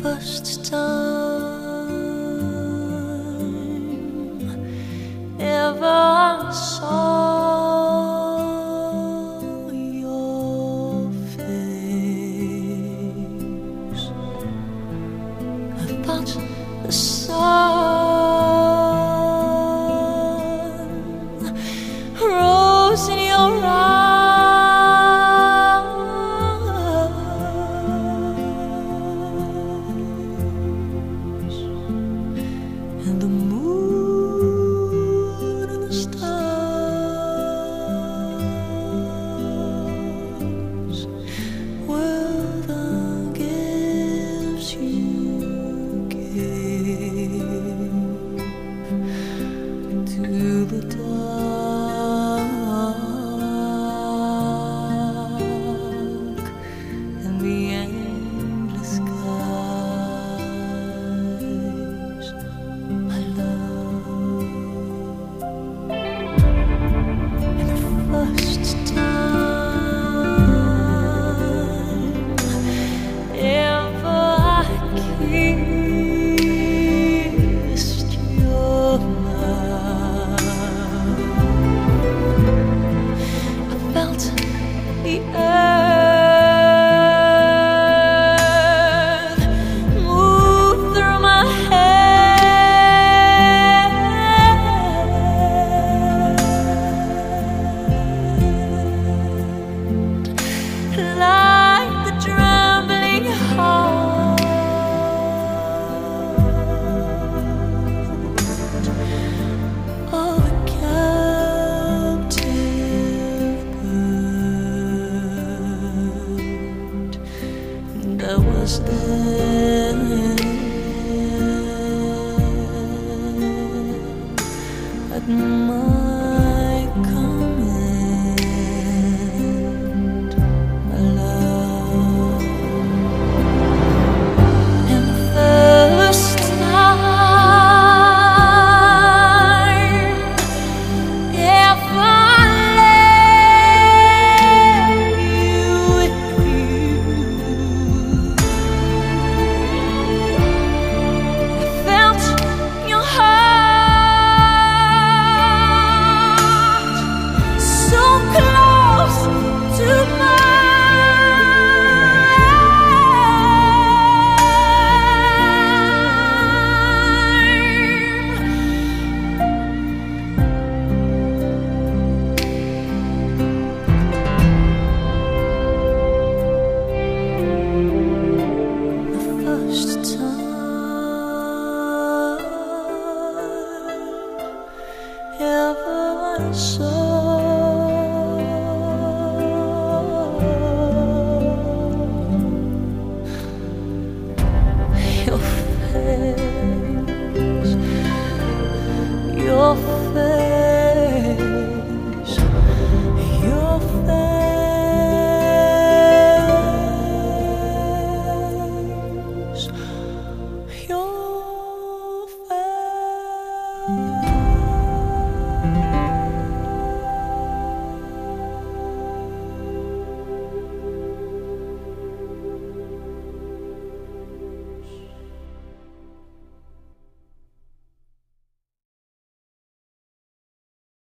first time ever I saw your face, I felt the sun rose in your eyes. And the moon and the stars were the gifts you gave to the dark and the endless skies. My love, and the first time ever I kissed your mouth, I felt the earth move through my hand, like the trembling heart of a captive bird that was there at my